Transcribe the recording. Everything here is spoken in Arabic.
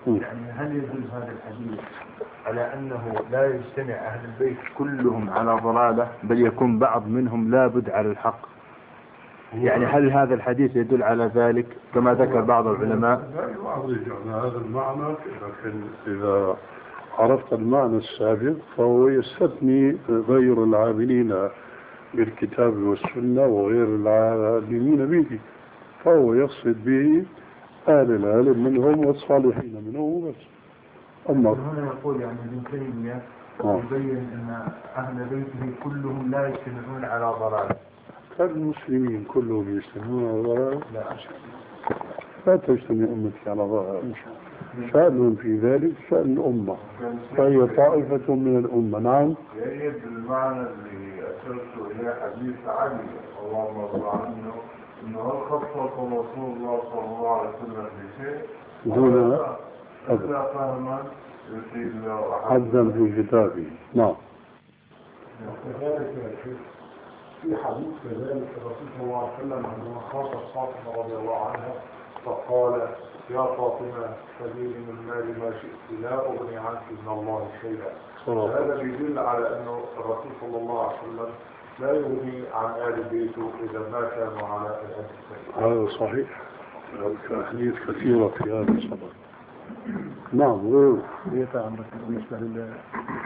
يعني هل يدل هذا الحديث على أنه لا يجتمع أهل البيت كلهم على ضلالة، بل يكون بعض منهم لابد على الحق؟ يعني هل هذا الحديث يدل على ذلك كما ذكر بعض العلماء؟ لا يعرج على هذا المعنى، لكن إذا عرفت المعنى السابق فهو يستثني غير العاملين بالكتاب والسنة وغير العالمين به، فهو يقصد به أهل العلم منهم والصالحين منهم بس. أما هنا يقول يعني ابن تيمية يبين أن أهل بيته كلهم لا يجتمعون على ضلالة. كالمسلمين كلهم يجتمعون على ضلالة؟ لا تجتمع أمتي على ضلالة، شأنهم في ذلك شأن الأمة، فهي طائفة من الأمة. نعم. يجد المعنى اللي أشرت إليه حديث علي اللهم رضي عنه، إنه هل خصص رسول الله صلى الله عليه وسلم بشيء هنا إلا فهما حدا في كتابه. نعم. وكذلك في حديث كذلك الرسول صلى الله عليه وسلم عندما خاطب فاطمة رضي الله عنها فقال يا فاطمة خذي من المال ما شئت لا أغني عنك من الله شيئا. هذا يدل على أنه الرسول صلى الله عليه وسلم لا يغني عن آل بيته إذا ما كانوا على الأهل السيئة. هذا صحيح، أحاديث كثيرة في هذا الصدد. نعم. بالنسبة